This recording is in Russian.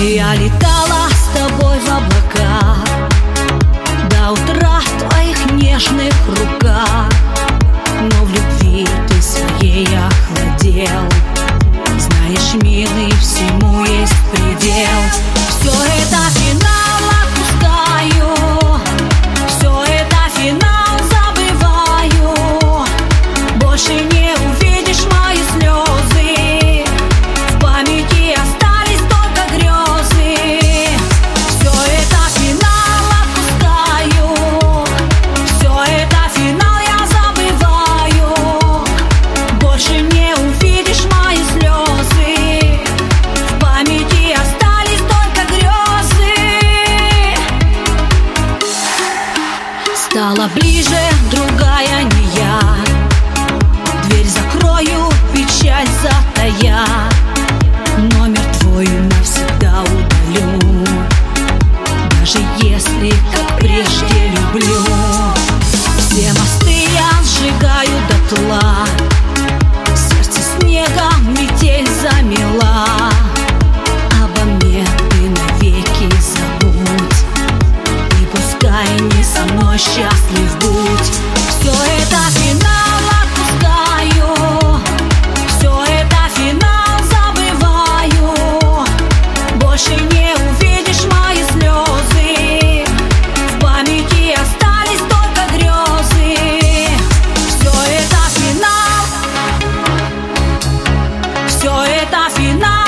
Я летала с тобой в облаках до утра в твоих нежных руках, но в любви ты своей охладел. Знаешь, милый, всему есть предел. Все это финал, отпускаю. Все это финал, забываю. Больше не увидишь мои слезы. В памяти остались только грезы. Все это финал, отпускаю. Все это финал, я забываю. Больше не увидишь мои слезы. В памяти остались только грезы. Стала ближе другая, не я. Дверь закрою, печаль затая. Номер твой навсегда удалю, даже если, как прежде, люблю. Все мосты я сжигаю дотла. Сердце снегом метель замела. Обо мне ты навеки забудь, и пускай не со мной счастлив будь. Все это финал, отпускаю. Все это финал, забываю. Больше не увидишь мои слезы. В памяти остались только грезы. Все это финал. Все это финал.